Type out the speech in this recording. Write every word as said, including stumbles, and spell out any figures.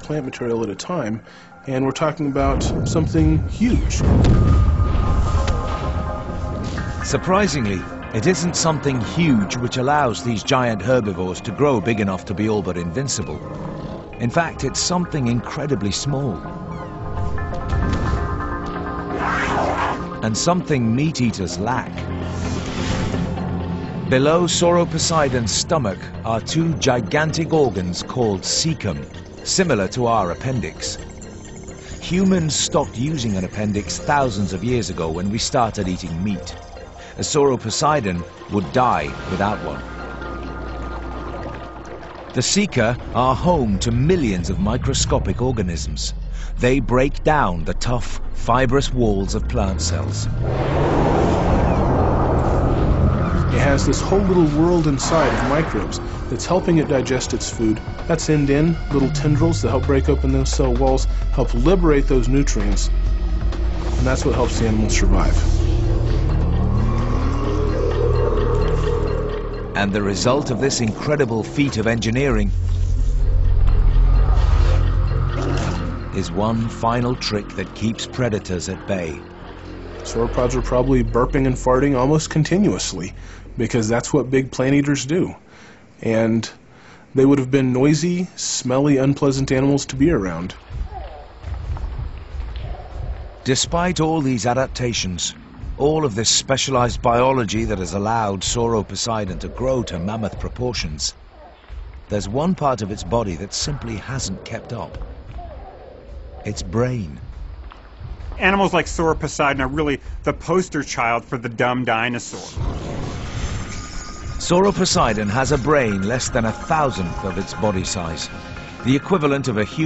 plant material at a time, and we're talking about something huge. Surprisingly, it isn't something huge which allows these giant herbivores to grow big enough to be all but invincible. In fact, it's something incredibly small. And something meat-eaters lack. Below Sauroposeidon's stomach are two gigantic organs called cecum, similar to our appendix. Humans stopped using an appendix thousands of years ago when we started eating meat. A Sauroposeidon would die without one. The ceca are home to millions of microscopic organisms. They break down the tough, fibrous walls of plant cells. It has this whole little world inside of microbes that's helping it digest its food. That's end-in, little tendrils that help break open those cell walls, help liberate those nutrients, and that's what helps the animals survive. And the result of this incredible feat of engineering is one final trick that keeps predators at bay. Sauropods are probably burping and farting almost continuously, because that's what big plant eaters do. And they would have been noisy, smelly, unpleasant animals to be around. Despite all these adaptations, all of this specialized biology that has allowed Sauroposeidon to grow to mammoth proportions, there's one part of its body that simply hasn't kept up. Its brain. Animals like Sauroposeidon are really the poster child for the dumb dinosaur. Sauroposeidon has a brain less than a thousandth of its body size, the equivalent of a human